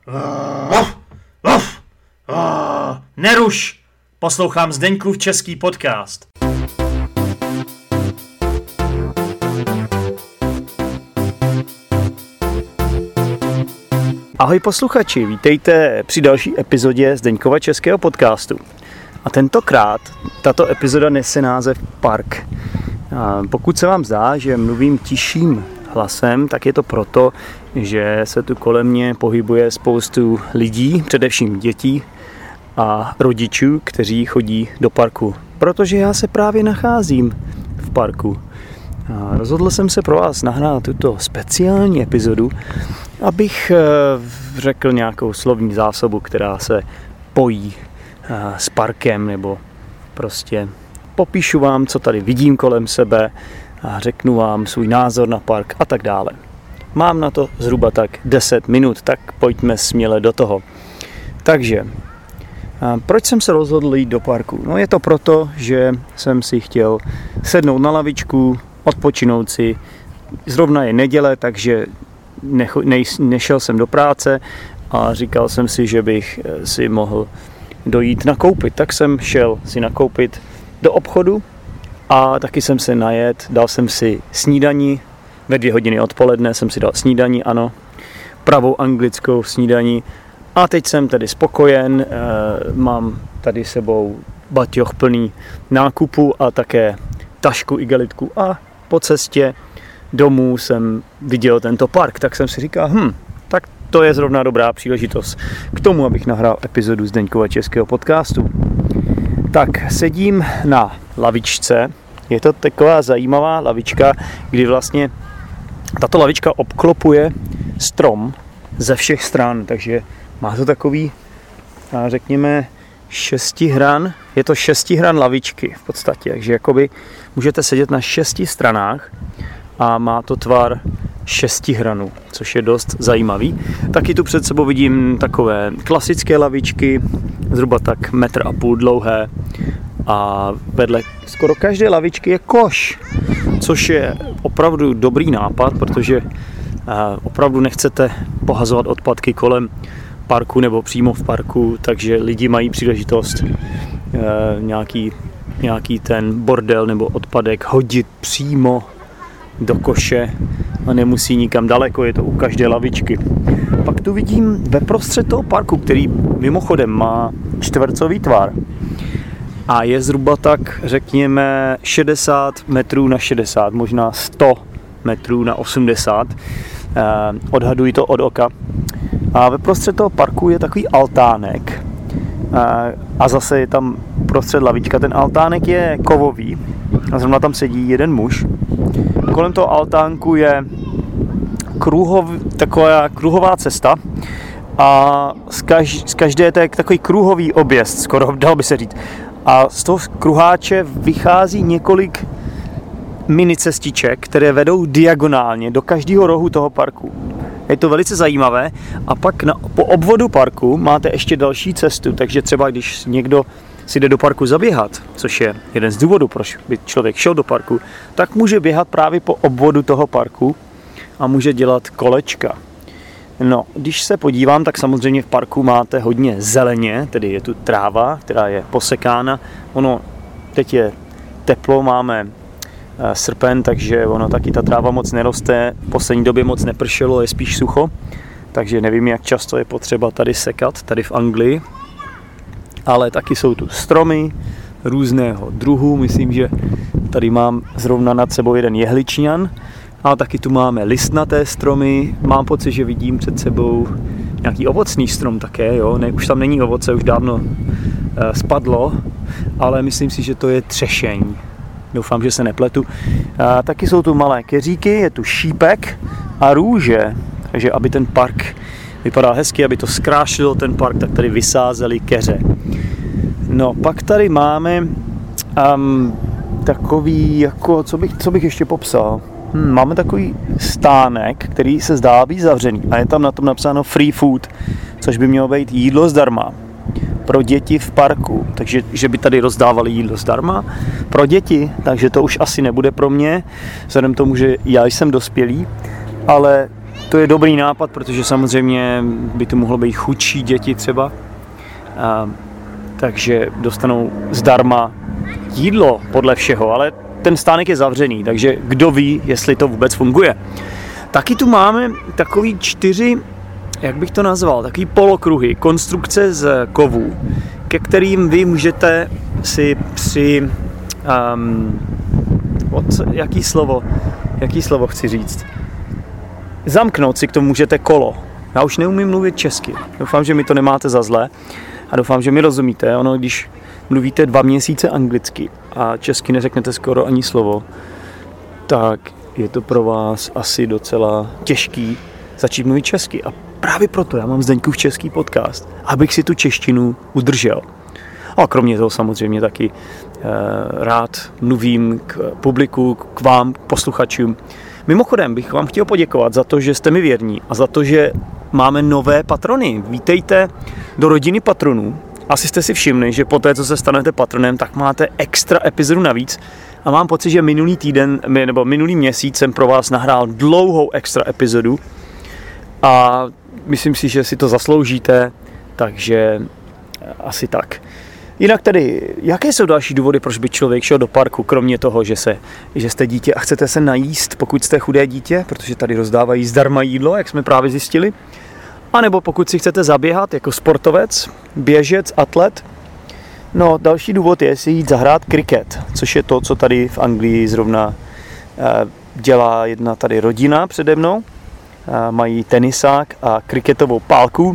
Neruš! Poslouchám Zdeňkův český podcast. Ahoj posluchači, vítejte při další epizodě Zdeňkova českého podcastu. A tentokrát tato epizoda nese název Park. A pokud se vám zdá, že mluvím tiším hlasem, tak je to proto, že se tu kolem mě pohybuje spoustu lidí, především dětí a rodičů, kteří chodí do parku. Protože já se právě nacházím v parku. A rozhodl jsem se pro vás nahrát tuto speciální epizodu, abych řekl nějakou slovní zásobu, která se pojí s parkem, nebo prostě popíšu vám, co tady vidím kolem sebe a řeknu vám svůj názor na park a tak dále. Mám na to zhruba tak 10 minut, tak pojďme směle do toho. Takže, proč jsem se rozhodl jít do parku? No je to proto, že jsem si chtěl sednout na lavičku, odpočinout si. Zrovna je neděle, takže nešel jsem do práce a říkal jsem si, že bych si mohl dojít nakoupit. Tak jsem šel si nakoupit do obchodu a taky jsem se najet, dal jsem si snídani, ve 2 hodiny odpoledne jsem si dal snídani, ano, pravou anglickou snídani a teď jsem tedy spokojen, mám tady sebou baťoch plný nákupu a také tašku igelitku a po cestě domů jsem viděl tento park, tak jsem si říkal, tak to je zrovna dobrá příležitost k tomu, abych nahrál epizodu Zdeňkova českého podcastu. Tak sedím na lavičce, je to taková zajímavá lavička, kdy vlastně tato lavička obklopuje strom ze všech stran, takže má to takový, řekněme, 6 hran, je to 6 hran lavičky v podstatě, takže jakoby můžete sedět na 6 stranách a má to tvar 6 hranů, což je dost zajímavý. Taky tu před sebou vidím takové klasické lavičky, zhruba tak 1,5 m dlouhé a vedle skoro každé lavičky je koš, což je opravdu dobrý nápad, protože opravdu nechcete pohazovat odpadky kolem parku nebo přímo v parku, takže lidi mají příležitost nějaký ten bordel nebo odpadek hodit přímo do koše a nemusí nikam daleko, je to u každé lavičky. Pak tu vidím ve prostřed toho parku, který mimochodem má čtvercový tvar a je zhruba tak, řekněme, 60 metrů na 60, možná 100 metrů na 80, odhaduji to od oka. A ve prostřed toho parku je takový altánek a zase je tam prostřed lavička. Ten altánek je kovový a zrovna tam sedí jeden muž. Kolem toho altánku je taková kruhová cesta a z každé to je takový kruhový objezd, skoro dal by se říct. A z toho kruháče vychází několik mini cestiček, které vedou diagonálně do každého rohu toho parku. Je to velice zajímavé a pak po obvodu parku máte ještě další cestu, takže třeba když někdo si jde do parku zaběhat, což je jeden z důvodů, proč by člověk šel do parku, tak může běhat právě po obvodu toho parku a může dělat kolečka. No, když se podívám, tak samozřejmě v parku máte hodně zeleně, tedy je tu tráva, která je posekána. Ono teď je teplo, máme srpen, takže ono taky ta tráva moc neroste, v poslední době moc nepršelo, je spíš sucho, takže nevím, jak často je potřeba tady sekat, tady v Anglii. Ale taky jsou tu stromy různého druhu, myslím, že tady mám zrovna nad sebou jeden jehličňan, ale taky tu máme listnaté stromy, mám pocit, že vidím před sebou nějaký ovocný strom také, jo? Ne, už tam není ovoce, už dávno spadlo, ale myslím si, že to je třešeň. Doufám, že se nepletu. Taky jsou tu malé keříky, je tu šípek a růže, takže aby ten park vypadal hezky, aby to zkrášlilo ten park, tak tady vysázeli keře. No, pak tady máme takový, jako, co bych ještě popsal? Máme takový stánek, který se zdá být zavřený a je tam na tom napsáno free food, což by mělo být jídlo zdarma pro děti v parku, takže že by tady rozdávali jídlo zdarma pro děti, takže to už asi nebude pro mě, vzhledem tomu, že já jsem dospělý, ale to je dobrý nápad, protože samozřejmě by to mohlo být chudší děti třeba. Takže dostanou zdarma jídlo podle všeho, ale ten stánek je zavřený, takže kdo ví, jestli to vůbec funguje. Taky tu máme takový 4, jak bych to nazval, takový polokruhy, konstrukce z kovů, ke kterým vy můžete si jaký slovo chci říct? Zamknout si k tomu můžete kolo. Já už neumím mluvit česky. Doufám, že mi to nemáte za zlé a doufám, že mi rozumíte. Ono, když mluvíte 2 měsíce anglicky a česky neřeknete skoro ani slovo, tak je to pro vás asi docela těžký začít mluvit česky. A právě proto já mám Zdeňkův český podcast, abych si tu češtinu udržel. A kromě toho samozřejmě taky rád mluvím k publiku, k vám, posluchačům. Mimochodem bych vám chtěl poděkovat za to, že jste mi věrní a za to, že máme nové patrony. Vítejte do rodiny patronů. Asi jste si všimli, že poté, co se stanete patronem, tak máte extra epizodu navíc. A mám pocit, že minulý měsíc jsem pro vás nahrál dlouhou extra epizodu. A myslím si, že si to zasloužíte, takže asi tak. Jinak tedy, jaké jsou další důvody, proč by člověk šel do parku, kromě toho, že jste dítě a chcete se najíst, pokud jste chudé dítě, protože tady rozdávají zdarma jídlo, jak jsme právě zjistili, a nebo pokud si chcete zaběhat jako sportovec, běžec, atlet. No, další důvod je si jít zahrát kriket, což je to, co tady v Anglii zrovna dělá jedna tady rodina přede mnou. Mají tenisák a kriketovou pálku.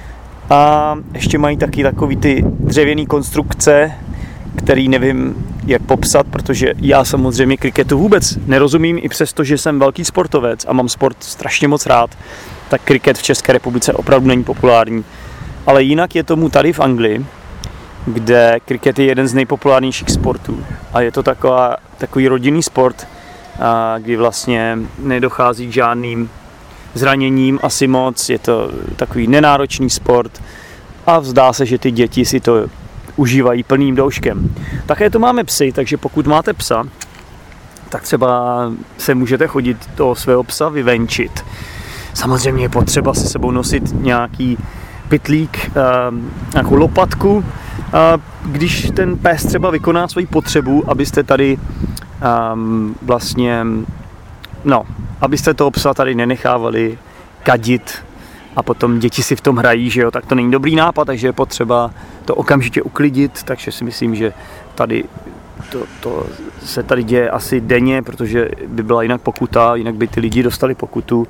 A ještě mají taky takový ty dřevěný konstrukce, který nevím, jak popsat, protože já samozřejmě kriketu vůbec nerozumím, i přesto, že jsem velký sportovec a mám sport strašně moc rád, tak kriket v České republice opravdu není populární. Ale jinak je tomu tady v Anglii, kde kriket je jeden z nejpopulárnějších sportů. A je to takový rodinný sport, kdy vlastně nedochází k žádným zraněním asi moc, je to takový nenáročný sport a zdá se, že ty děti si to užívají plným douškem. Také tu máme psy, takže pokud máte psa, tak třeba se můžete chodit toho svého psa vyvenčit. Samozřejmě je potřeba si sebou nosit nějaký pytlík, nějakou lopatku, když ten pes třeba vykoná svoji potřebu, abyste tady abyste toho psa tady nenechávali kadit a potom děti si v tom hrají, že jo, tak to není dobrý nápad, takže je potřeba to okamžitě uklidit, takže si myslím, že tady to se tady děje asi denně, protože by byla jinak pokuta, jinak by ty lidi dostali pokutu,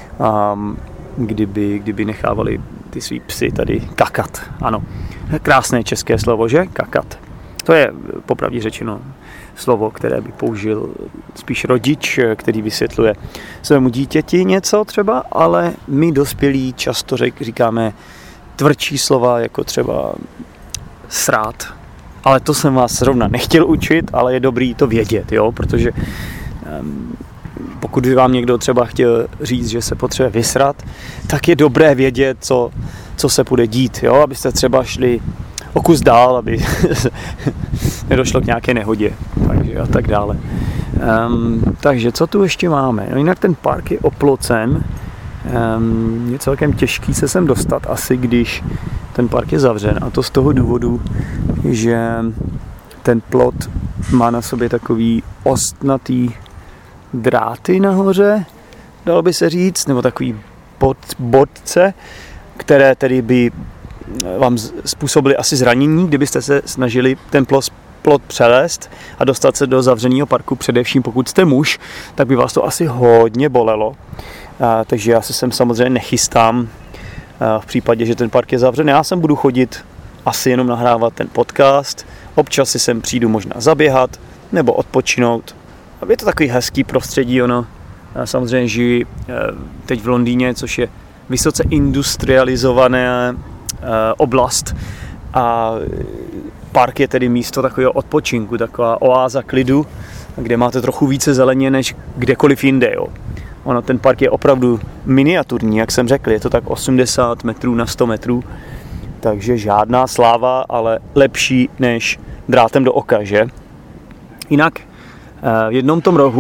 kdyby nechávali ty svý psy tady kakat. Ano, krásné české slovo, že? Kakat. To je popravdě řečeno slovo, které by použil spíš rodič, který vysvětluje svému dítěti něco třeba, ale my dospělí často říkáme tvrdší slova, jako třeba srát. Ale to jsem vás zrovna nechtěl učit, ale je dobrý to vědět, jo? Protože pokud by vám někdo třeba chtěl říct, že se potřebuje vysrat, tak je dobré vědět, co se bude dít, jo? Abyste třeba šli o kus dál, aby nedošlo k nějaké nehodě, takže a tak dále. Takže co tu ještě máme? No jinak ten park je oplocen, je celkem těžký se sem dostat, asi když ten park je zavřen, a to z toho důvodu, že ten plot má na sobě takový ostnatý dráty nahoře, dalo by se říct, nebo takový bodce, které tedy by vám způsobily asi zranění, kdybyste se snažili ten plot přelézt a dostat se do zavřeného parku, především pokud jste muž, tak by vás to asi hodně bolelo. Takže já se sem samozřejmě nechystám v případě, že ten park je zavřen. Já sem budu chodit asi jenom nahrávat ten podcast, občas si sem přijdu možná zaběhat nebo odpočinout. Je to takový hezký prostředí, ono. Já samozřejmě žiju teď v Londýně, což je vysoce industrializované oblast, a park je tedy místo takového odpočinku, taková oáza klidu, kde máte trochu více zeleně než kdekoliv jinde. Jo. Ono, ten park je opravdu miniaturní, jak jsem řekl, je to tak 80 metrů na 100 metrů, takže žádná sláva, ale lepší než drátem do oka, že? Jinak v jednom tom rohu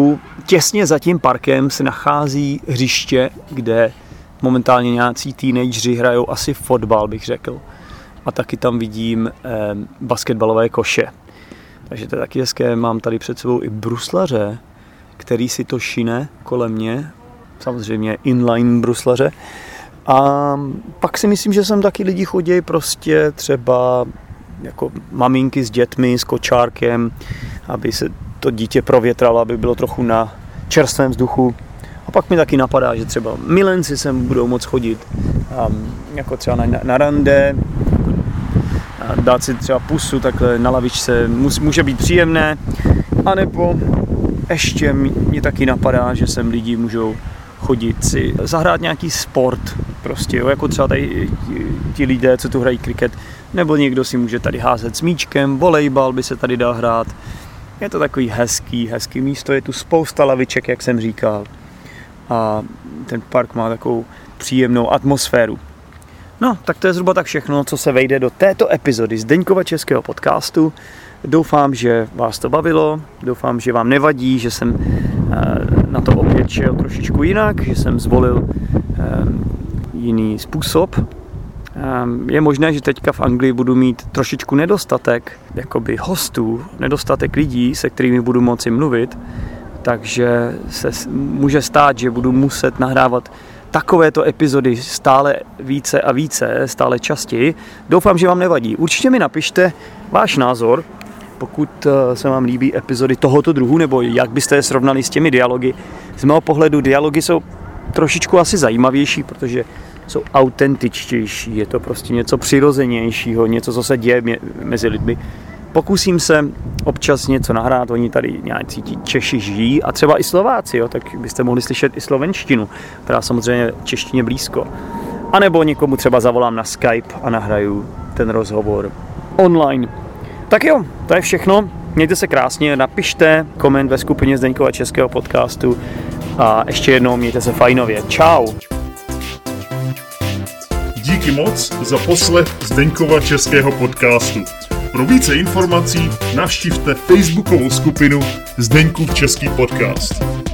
těsně za tím parkem se nachází hřiště, kde momentálně nějací teenageři hrajou asi fotbal, bych řekl. A taky tam vidím basketbalové koše. Takže to je taky hezké. Mám tady před sebou i bruslaře, který si to šine kolem mě. Samozřejmě inline bruslaře. A pak si myslím, že sem taky lidi chodí prostě třeba jako maminky s dětmi, s kočárkem, aby se to dítě provětralo, aby bylo trochu na čerstvém vzduchu. A pak mi taky napadá, že třeba milenci sem budou moct chodit jako třeba na rande, dát si třeba pusu takhle na lavičce, může být příjemné. A nebo ještě mě taky napadá, že sem lidi můžou chodit si zahrát nějaký sport, prostě, jo, jako třeba tady ti lidé, co tu hrají kriket, nebo někdo si může tady házet s míčkem, volejbal by se tady dal hrát. Je to takový hezký místo, je tu spousta laviček, jak jsem říkal. A ten park má takovou příjemnou atmosféru. No, tak to je zhruba tak všechno, co se vejde do této epizody Zdeňkova českého podcastu. Doufám, že vás to bavilo, doufám, že vám nevadí, že jsem na to opět šel trošičku jinak, že jsem zvolil jiný způsob. Je možné, že teďka v Anglii budu mít trošičku nedostatek jakoby hostů, nedostatek lidí, se kterými budu moci mluvit, takže se může stát, že budu muset nahrávat takovéto epizody stále více a více, stále častěji. Doufám, že vám nevadí. Určitě mi napište váš názor, pokud se vám líbí epizody tohoto druhu, nebo jak byste je srovnali s těmi dialogy. Z mého pohledu dialogy jsou trošičku asi zajímavější, protože jsou autentičtější, je to prostě něco přirozenějšího, něco, co se děje mezi lidmi. Pokusím se občas něco nahrát, oni tady nějací Češi žijí a třeba i Slováci, jo, tak byste mohli slyšet i slovenštinu, která samozřejmě češtině blízko. A nebo někomu třeba zavolám na Skype a nahraju ten rozhovor online. Tak jo, to je všechno. Mějte se krásně, napište koment ve skupině Zdeňkova českého podcastu a ještě jednou mějte se fajnově. Čau! Díky moc za poslech Zdeňkova českého podcastu. Pro více informací navštivte facebookovou skupinu Zdeňkův český podcast.